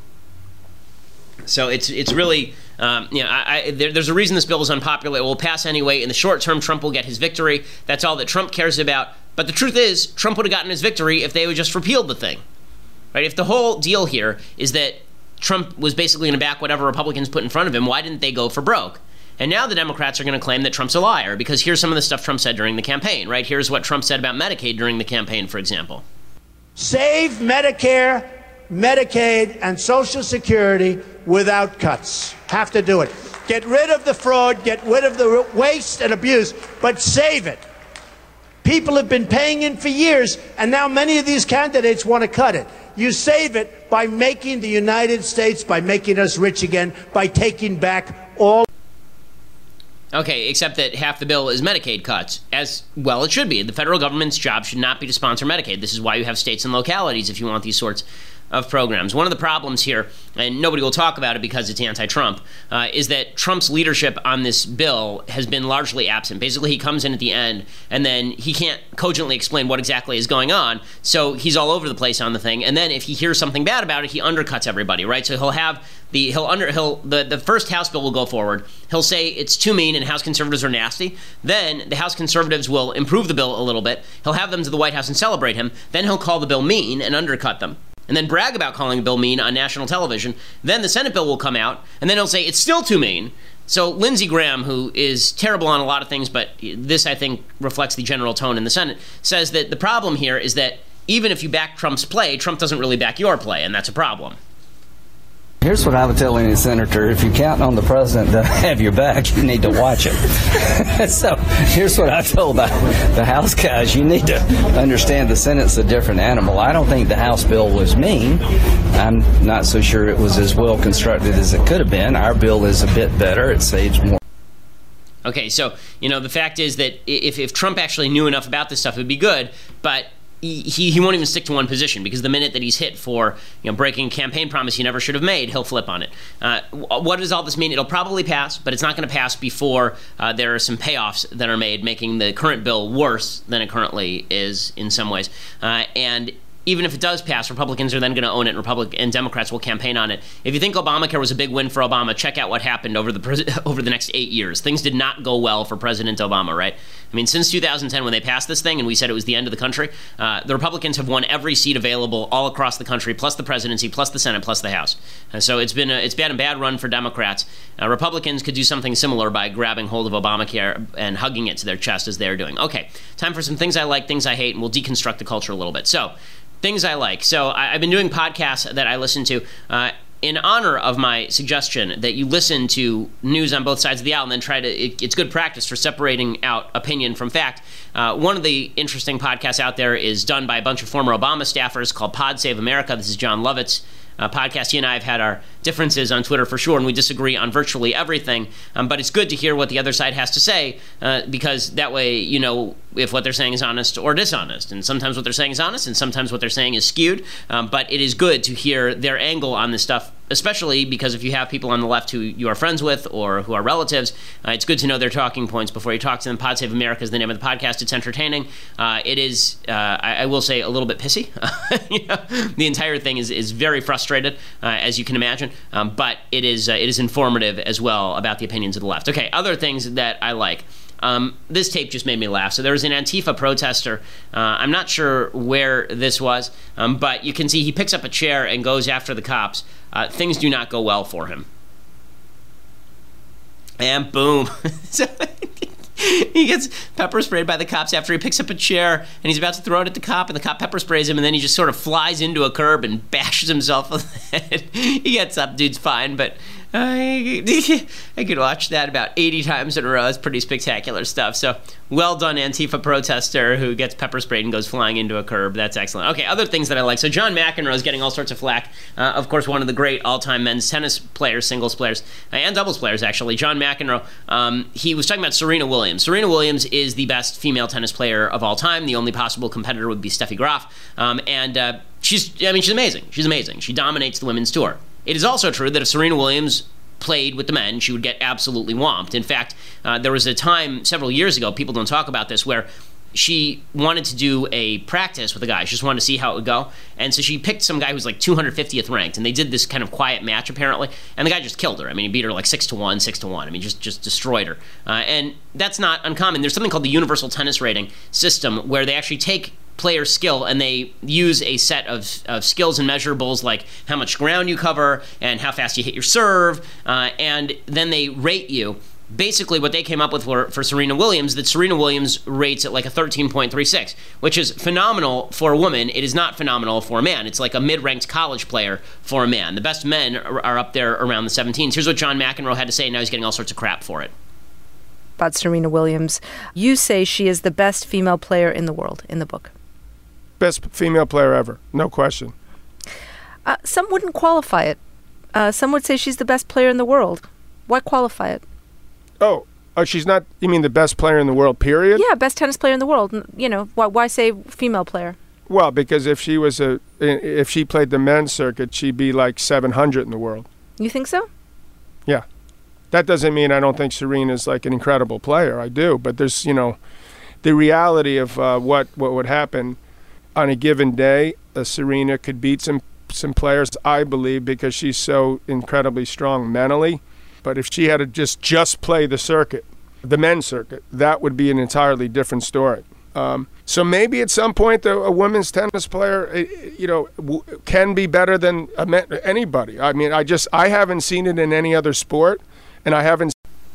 So it's it's really, um, you know, I, I, there, there's a reason this bill is unpopular. It will pass anyway. In the short term, Trump will get his victory. That's all that Trump cares about. But the truth is, Trump would have gotten his victory if they would just repealed the thing, right? If the whole deal here is that Trump was basically going to back whatever Republicans put in front of him, why didn't they go for broke? And now the Democrats are going to claim that Trump's a liar because here's some of the stuff Trump said during the campaign, right? Here's what Trump said about Medicaid during the campaign, for example. Save Medicare Medicaid and Social Security without cuts. Have to do it. Get rid of the fraud, get rid of the waste and abuse, but save it. People have been paying in for years, and now many of these candidates want to cut it. You save it by making the United States, by making us rich again, by taking back all. Okay, except that half the bill is Medicaid cuts, as well it should be. The federal government's job should not be to sponsor Medicaid. This is why you have states and localities if you want these sorts of programs. One of the problems here, and nobody will talk about it because it's anti-Trump, uh, is that Trump's leadership on this bill has been largely absent. Basically, he comes in at the end, and then he can't cogently explain what exactly is going on, so he's all over the place on the thing, and then if he hears something bad about it, he undercuts everybody, right? So he'll have the, he'll under, he'll, the, the first House bill will go forward, he'll say it's too mean and House conservatives are nasty, then the House conservatives will improve the bill a little bit, he'll have them to the White House and celebrate him, then he'll call the bill mean and undercut them, and then brag about calling the bill mean on national television. Then the Senate bill will come out, and then he'll say it's still too mean. So Lindsey Graham, who is terrible on a lot of things, but this, I think, reflects the general tone in the Senate, says that the problem here is that even if you back Trump's play, Trump doesn't really back your play, and that's a problem. Here's what I would tell any senator. If you count on the president to have your back, you need to watch it. So here's what I told the, the House guys. You need to understand the Senate's a different animal. I don't think the House bill was mean. I'm not so sure it was as well constructed as it could have been. Our bill is a bit better. It saves more. Okay, so, you know, the fact is that if, if Trump actually knew enough about this stuff, it would be good, but He, he won't even stick to one position, because the minute that he's hit for, you know, breaking a campaign promise he never should have made, he'll flip on it. Uh, what does all this mean? It'll probably pass, but it's not going to pass before uh, there are some payoffs that are made, making the current bill worse than it currently is in some ways. Uh, and even if it does pass, Republicans are then going to own it, and Republic and Democrats will campaign on it. If you think Obamacare was a big win for Obama, check out what happened over the pres- over the next eight years. Things did not go well for President Obama, right? I mean, since two thousand ten, when they passed this thing and we said it was the end of the country, uh, the Republicans have won every seat available all across the country, plus the presidency, plus the Senate, plus the House. And so it's been a, it's been a bad run for Democrats. Uh, Republicans could do something similar by grabbing hold of Obamacare and hugging it to their chest as they're doing. Okay, time for some things I like, things I hate, and we'll deconstruct the culture a little bit. So, things I like. So I, I've been doing podcasts that I listen to uh, in honor of my suggestion that you listen to news on both sides of the aisle and then try to, it, it's good practice for separating out opinion from fact. Uh, one of the interesting podcasts out there is done by a bunch of former Obama staffers called Pod Save America. This is John Lovett's Uh, podcast. He and I have had our differences on Twitter for sure, and we disagree on virtually everything. Um, but it's good to hear what the other side has to say, uh, because that way you know if what they're saying is honest or dishonest. And sometimes what they're saying is honest, and sometimes what they're saying is skewed. Um, but it is good to hear their angle on this stuff, especially because if you have people on the left who you are friends with or who are relatives, uh, it's good to know their talking points before you talk to them. Pod Save America is the name of the podcast. It's entertaining. Uh, it is, uh, I, I will say, a little bit pissy. You know, the entire thing is, is very frustrated, uh, as you can imagine, um, but it is, uh, it is informative as well about the opinions of the left. Okay, other things that I like. Um, this tape just made me laugh. So there was an Antifa protester. Uh, I'm not sure where this was, um, but you can see he picks up a chair and goes after the cops. Uh, things do not go well for him. And boom. So he gets pepper sprayed by the cops after he picks up a chair, and he's about to throw it at the cop, and the cop pepper sprays him, and then he just sort of flies into a curb and bashes himself on the head. He gets up, dude's fine, but I, I could watch that about eighty times in a row. It's pretty spectacular stuff. So well done, Antifa protester who gets pepper sprayed and goes flying into a curb. That's excellent. Okay, other things that I like. So John McEnroe is getting all sorts of flack. Uh, of course, one of the great all-time men's tennis players, singles players, uh, and doubles players, actually. John McEnroe, um, he was talking about Serena Williams. Serena Williams is the best female tennis player of all time. The only possible competitor would be Steffi Graf. Um, and uh, she's, I mean, she's amazing. She's amazing. She dominates the women's tour. It is also true that if Serena Williams played with the men, she would get absolutely whomped. In fact, uh, there was a time several years ago, people don't talk about this, where she wanted to do a practice with a guy. She just wanted to see how it would go. And so she picked some guy who's like two hundred fiftieth ranked, and they did this kind of quiet match, apparently, and the guy just killed her. I mean, he beat her like six to one, six to one. I mean, just, just destroyed her. Uh, and that's not uncommon. There's something called the Universal Tennis Rating System, where they actually take player skill and they use a set of, of skills and measurables like how much ground you cover and how fast you hit your serve, uh, and then they rate you basically what they came up with for, for Serena Williams, that Serena Williams rates at like a thirteen point three six, which is phenomenal for a woman. It is not phenomenal for a man. It's like a mid-ranked college player for a man. The best men are, are up there around the seventeens. Here's what John McEnroe had to say, and now he's getting all sorts of crap for it. About Serena Williams, you say she is the best female player in the world in the book. Best female player ever, no question. Uh, some wouldn't qualify it. Uh, some would say she's the best player in the world. Why qualify it? Oh, oh, she's not, you mean the best player in the world, period? Yeah, best tennis player in the world. You know, why, why say female player? Well, because if she was a, if she played the men's circuit, she'd be like seven hundred in the world. You think so? Yeah. That doesn't mean I don't think Serena's like an incredible player. I do. But there's, you know, the reality of uh, what, what would happen on a given day, uh, Serena could beat some, some players, I believe, because she's so incredibly strong mentally. But if she had to just, just play the circuit, the men's circuit, that would be an entirely different story. Um, so maybe at some point the, a women's tennis player, you know, w- can be better than a men, anybody. I mean, I just, I haven't seen it in any other sport, and I haven't.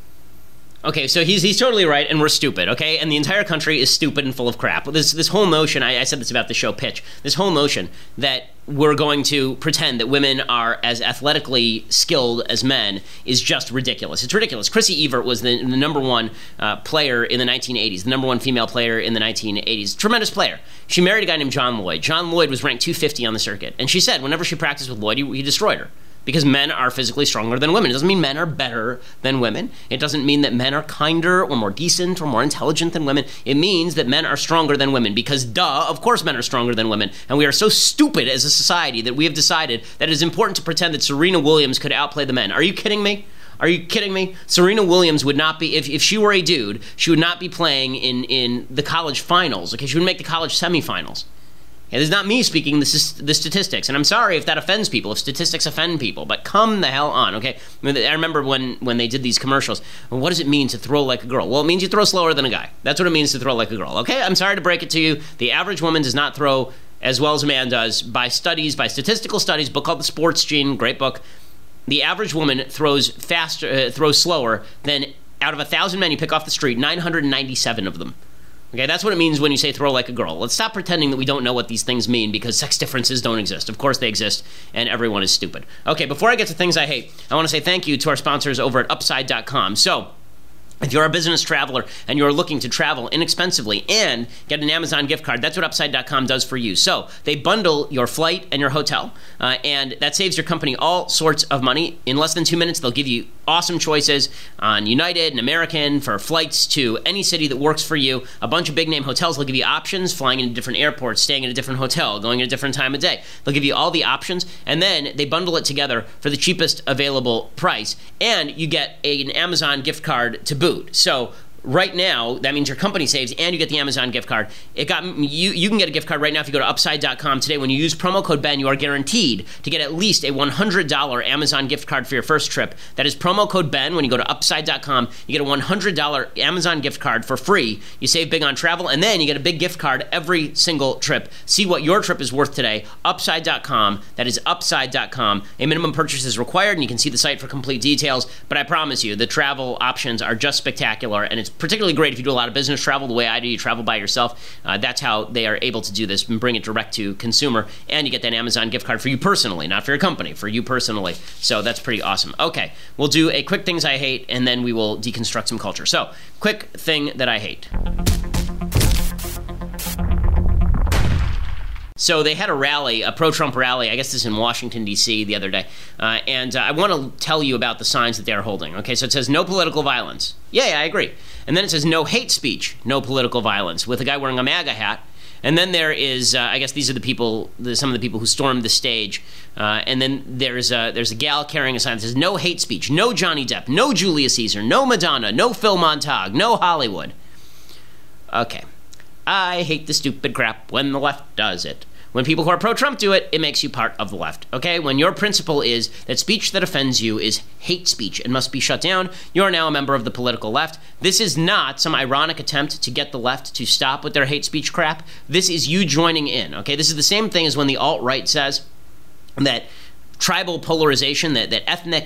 Okay, so he's he's totally right, and we're stupid, okay? And the entire country is stupid and full of crap. This this whole notion, I, I said this about the show Pitch, this whole notion that we're going to pretend that women are as athletically skilled as men is just ridiculous. It's ridiculous. Chrissy Evert was the, the number one uh, player in the nineteen eighties, the number one female player in the nineteen eighties. Tremendous player. She married a guy named John Lloyd. John Lloyd was ranked two fifty on the circuit, and she said whenever she practiced with Lloyd, he, he destroyed her. Because men are physically stronger than women. It doesn't mean men are better than women. It doesn't mean that men are kinder or more decent or more intelligent than women. It means that men are stronger than women because, duh, of course men are stronger than women. And we are so stupid as a society that we have decided that it is important to pretend that Serena Williams could outplay the men. Are you kidding me? Are you kidding me? Serena Williams would not be, if, if she were a dude, she would not be playing in, in the college finals. Okay, she would make the college semifinals. It is not me speaking the, the statistics, and I'm sorry if that offends people, if statistics offend people, but come the hell on, okay? I remember when, when they did these commercials, well, what does it mean to throw like a girl? Well, it means you throw slower than a guy. That's what it means to throw like a girl, okay? I'm sorry to break it to you. The average woman does not throw as well as a man does by studies, by statistical studies, a book called The Sports Gene, great book. The average woman throws faster, uh, throws slower than, out of a thousand men you pick off the street, nine hundred ninety-seven of them. Okay, that's what it means when you say throw like a girl. Let's stop pretending that we don't know what these things mean because sex differences don't exist. Of course they exist, and everyone is stupid. Okay, before I get to things I hate, I want to say thank you to our sponsors over at Upside dot com. So, if you're a business traveler and you're looking to travel inexpensively and get an Amazon gift card, that's what Upside dot com does for you. So they bundle your flight and your hotel, uh, and that saves your company all sorts of money. In less than two minutes, they'll give you awesome choices on United and American for flights to any city that works for you. A bunch of big-name hotels, they'll give you options, flying into different airports, staying in a different hotel, going at a different time of day. They'll give you all the options, and then they bundle it together for the cheapest available price, and you get a, an Amazon gift card to boot. So right now, that means your company saves and you get the Amazon gift card. It got you you can get a gift card right now if you go to Upside dot com today. When you use promo code Ben, you are guaranteed to get at least a one hundred dollars Amazon gift card for your first trip. That is promo code Ben. When you go to Upside dot com, you get a one hundred dollars Amazon gift card for free. You save big on travel, and then you get a big gift card every single trip. See what your trip is worth today. Upside dot com. That is Upside dot com. A minimum purchase is required, and you can see the site for complete details. But I promise you, the travel options are just spectacular, and it's particularly great if you do a lot of business travel the way I do. You travel by yourself. Uh, that's how they are able to do this and bring it direct to consumer, and you get that Amazon gift card for you personally, not for your company, for you personally. So that's pretty awesome. Okay, we'll do a quick things I hate, and then we will deconstruct some culture. So, quick thing that I hate. So they had a rally, a pro-Trump rally, I guess this is in Washington, D C the other day, uh, and uh, I want to tell you about the signs that they are holding. Okay, so it says no political violence. Yeah, yeah, I agree. And then it says no hate speech, no political violence, with a guy wearing a MAGA hat. And then there is, uh, I guess these are the people, the, some of the people who stormed the stage. Uh, and then there's a, there's a gal carrying a sign that says no hate speech, no Johnny Depp, no Julius Caesar, no Madonna, no Phil Montag, no Hollywood. Okay. I hate the stupid crap when the left does it. When people who are pro-Trump do it, it makes you part of the left, okay? When your principle is that speech that offends you is hate speech and must be shut down, you are now a member of the political left. This is not some ironic attempt to get the left to stop with their hate speech crap. This is you joining in, okay? This is the same thing as when the alt-right says that tribal polarization, that, that ethnic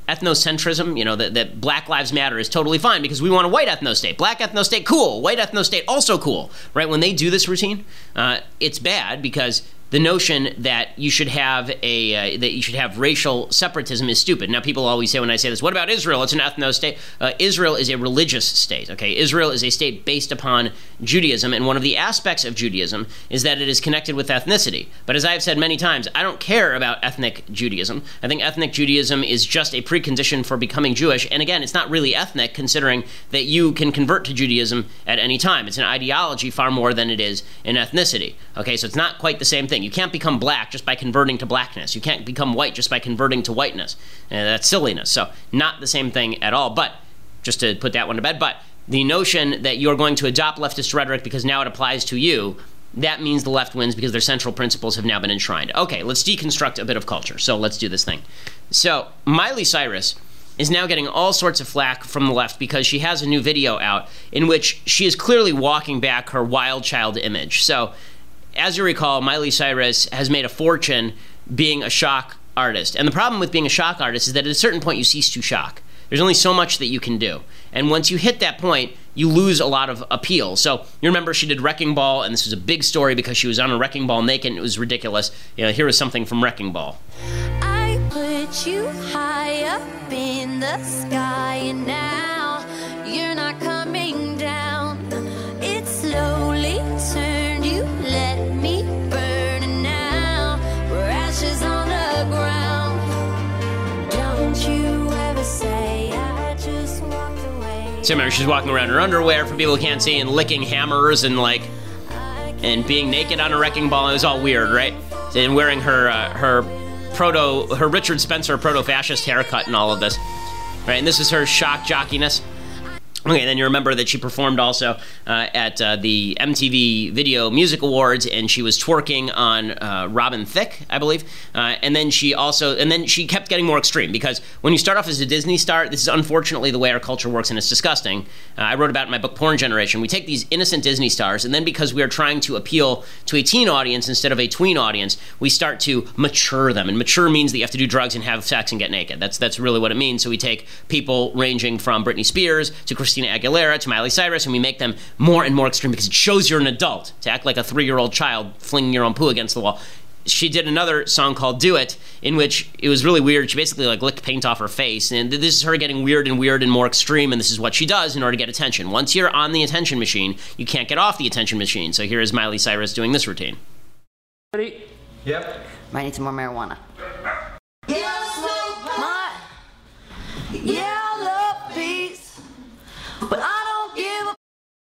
ethnocentrism, you know, that, that Black Lives Matter is totally fine because we want a white ethno-state. Black ethno-state, cool. White ethno-state, also cool, right? When they do this routine, uh, it's bad because the notion that you should have a uh, that you should have racial separatism is stupid. Now, people always say when I say this, what about Israel? It's an ethno-state. Uh, Israel is a religious state, okay? Israel is a state based upon Judaism, and one of the aspects of Judaism is that it is connected with ethnicity. But as I have said many times, I don't care about ethnic Judaism. I think ethnic Judaism is just a precondition for becoming Jewish, and again, it's not really ethnic considering that you can convert to Judaism at any time. It's an ideology far more than it is an ethnicity, okay? So it's not quite the same thing. You can't become black just by converting to blackness. You can't become white just by converting to whiteness. And that's silliness. So not the same thing at all. But just to put that one to bed, but the notion that you're going to adopt leftist rhetoric because now it applies to you, that means the left wins because their central principles have now been enshrined. Okay, let's deconstruct a bit of culture. So let's do this thing. So Miley Cyrus is now getting all sorts of flack from the left because she has a new video out in which she is clearly walking back her wild child image. So as you recall, Miley Cyrus has made a fortune being a shock artist. And the problem with being a shock artist is that at a certain point you cease to shock. There's only so much that you can do. And once you hit that point, you lose a lot of appeal. So you remember she did Wrecking Ball, and this was a big story because she was on a Wrecking Ball naked, and it was ridiculous. You know, here is something from Wrecking Ball. I put you high up in the sky, and now you're not coming down. It slowly turned, you let me burn, and now we're ashes on the ground. Don't you ever say I just walked away. So remember, she's walking around in her underwear for people who can't see and licking hammers and like, and being naked on a Wrecking Ball. It was all weird, right? And wearing her uh, her proto, her Richard Spencer proto-fascist haircut and all of this, right? And this is her shock jockiness. Okay, then you remember that she performed also uh, at uh, the M T V Video Music Awards, and she was twerking on uh, Robin Thicke, I believe. Uh, and then she also, and then she kept getting more extreme because when you start off as a Disney star, this is unfortunately the way our culture works, and it's disgusting. Uh, I wrote about it in my book, Porn Generation. We take these innocent Disney stars, and then because we are trying to appeal to a teen audience instead of a tween audience, we start to mature them. And mature means that you have to do drugs and have sex and get naked. That's that's really what it means. So we take people ranging from Britney Spears to Christina Aguilera to Miley Cyrus, and we make them more and more extreme because it shows you're an adult. To act like a three-year-old child flinging your own poo against the wall. She did another song called Do It, in which it was really weird. She basically like licked paint off her face, and this is her getting weird and weird and more extreme, and this is what she does in order to get attention. Once you're on the attention machine, you can't get off the attention machine. So here is Miley Cyrus doing this routine. Ready? Yep. Might need some more marijuana. Yeah, smoke my yellow piece, but I don't give a.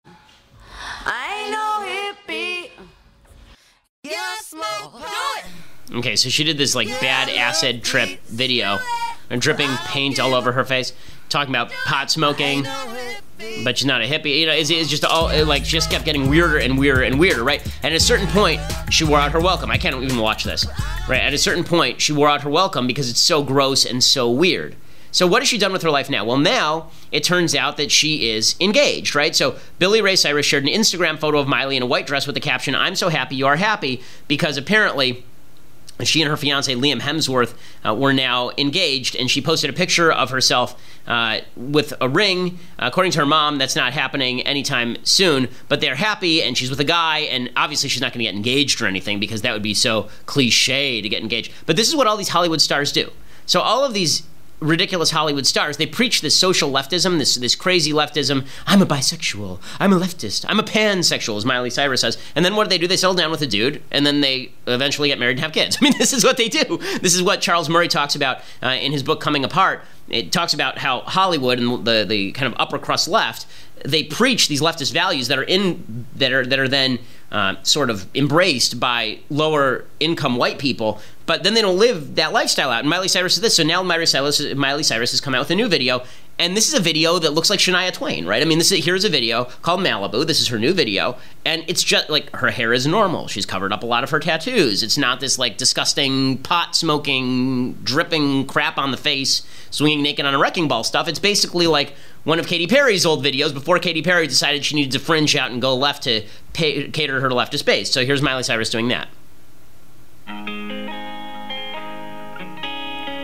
I ain't no hippie. Yeah, smoke, do it. Okay, so she did this like bad acid trip video and dripping paint all over her face, talking about pot smoking, but she's not a hippie. You know, it's, it's just all it, like she just kept getting weirder and weirder and weirder, right? And at a certain point, she wore out her welcome. I can't even watch this, right? At a certain point, she wore out her welcome because it's so gross and so weird. So what has she done with her life now? Well, now it turns out that she is engaged, right? So Billy Ray Cyrus shared an Instagram photo of Miley in a white dress with the caption, "I'm so happy you are happy," because apparently she and her fiance Liam Hemsworth uh, were now engaged, and she posted a picture of herself uh, with a ring. According to her mom, that's not happening anytime soon, but they're happy, and she's with a guy, and obviously she's not going to get engaged or anything because that would be so cliche to get engaged. But this is what all these Hollywood stars do. So all of these ridiculous Hollywood stars, they preach this social leftism, this this crazy leftism. I'm a bisexual, I'm a leftist, I'm a pansexual, as Miley Cyrus says. And then what do they do? They settle down with a dude, and then they eventually get married and have kids. I mean, this is what they do. This is what Charles Murray talks about uh, in his book, Coming Apart. It talks about how Hollywood and the, the kind of upper crust left, they preach these leftist values that are in that are that are then uh, sort of embraced by lower income white people, but then they don't live that lifestyle out. And Miley Cyrus is this. So now Miley Cyrus, Miley Cyrus has come out with a new video, and this is a video that looks like Shania Twain, right? I mean, this is here's a video called Malibu. This is her new video, and it's just like her hair is normal. She's covered up a lot of her tattoos. It's not this like disgusting pot smoking, dripping crap on the face, swinging naked on a Wrecking Ball stuff. It's basically like one of Katy Perry's old videos before Katy Perry decided she needed to fringe out and go left to pay, cater to her leftist base. So here's Miley Cyrus doing that.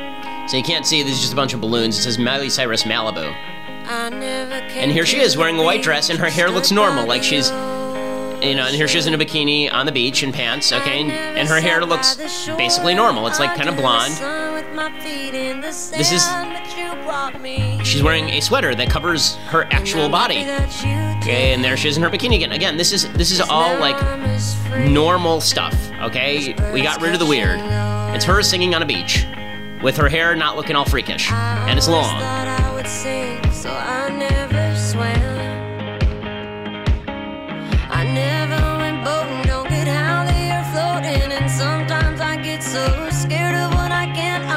So you can't see, there's just a bunch of balloons. It says Miley Cyrus Malibu. And here she is wearing a white dress, and her hair looks normal, like she's, you know, and here she is in a bikini on the beach and pants, okay, and, and her hair looks basically normal. It's like kind of blonde. This is, she's wearing a sweater that covers her actual body. Okay, and there she is in her bikini again. Again, this is this is all like normal stuff, okay? We got rid of the weird. It's her singing on a beach with her hair not looking all freakish, and it's long. So I never swam. I never went boating, don't get how they are floating. And sometimes I get so scared of what I can't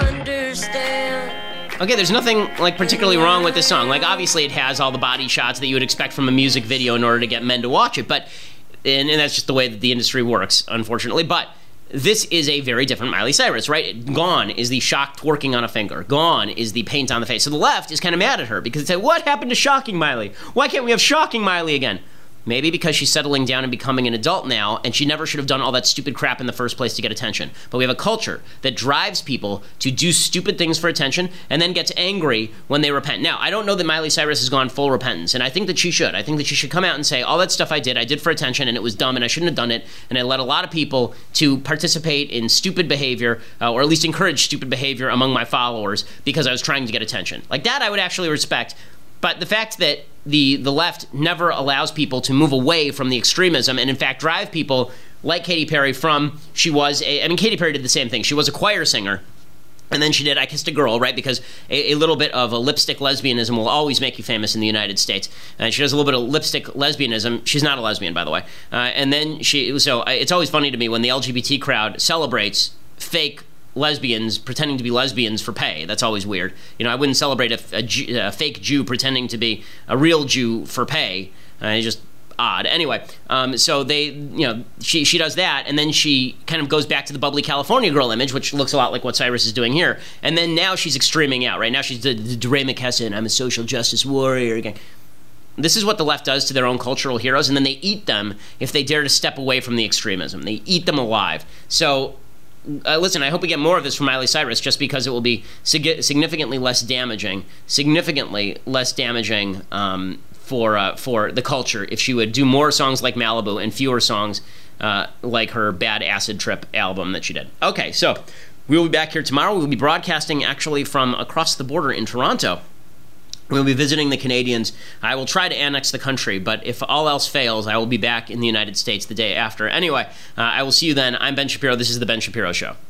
understand. Okay, there's nothing like particularly wrong with this song. Like, obviously it has all the body shots that you would expect from a music video in order to get men to watch it, but and, and that's just the way that the industry works, unfortunately. But this is a very different Miley Cyrus, right? Gone is the shock twerking on a finger. Gone is the paint on the face. So the left is kind of mad at her because they say, what happened to shocking Miley? Why can't we have shocking Miley again? Maybe because she's settling down and becoming an adult now, and she never should have done all that stupid crap in the first place to get attention. But we have a culture that drives people to do stupid things for attention and then gets angry when they repent. Now, I don't know that Miley Cyrus has gone full repentance, and I think that she should. I think that she should come out and say, all that stuff I did, I did for attention, and it was dumb, and I shouldn't have done it, and I led a lot of people to participate in stupid behavior, uh, or at least encourage stupid behavior among my followers because I was trying to get attention. Like that I would actually respect. But the fact that the, the left never allows people to move away from the extremism and in fact drive people like Katy Perry from, she was a, I mean, Katy Perry did the same thing. She was a choir singer, and then she did I Kissed a Girl, right? Because a, a little bit of a lipstick lesbianism will always make you famous in the United States. And she does a little bit of lipstick lesbianism. She's not a lesbian, by the way. Uh, and then she, so it's always funny to me when the L G B T crowd celebrates fake lesbians pretending to be lesbians for pay. That's always weird. You know, I wouldn't celebrate a, a, Jew, a fake Jew pretending to be a real Jew for pay. Uh, it's just odd. Anyway, um, so they, you know, she she does that, and then she kind of goes back to the bubbly California girl image, which looks a lot like what Cyrus is doing here. And then now she's extreming out, right? Now she's the, the DeRay McKesson, I'm a social justice warrior again. This is what the left does to their own cultural heroes, and then they eat them if they dare to step away from the extremism. They eat them alive. So Uh, listen, I hope we get more of this from Miley Cyrus just because it will be sig- significantly less damaging, significantly less damaging um, for uh, for the culture if she would do more songs like Malibu and fewer songs uh, like her Bad Acid Trip album that she did. Okay, so we will be back here tomorrow. We will be broadcasting actually from across the border in Toronto. We'll be visiting the Canadians. I will try to annex the country, but if all else fails, I will be back in the United States the day after. Anyway, uh, I will see you then. I'm Ben Shapiro. This is The Ben Shapiro Show.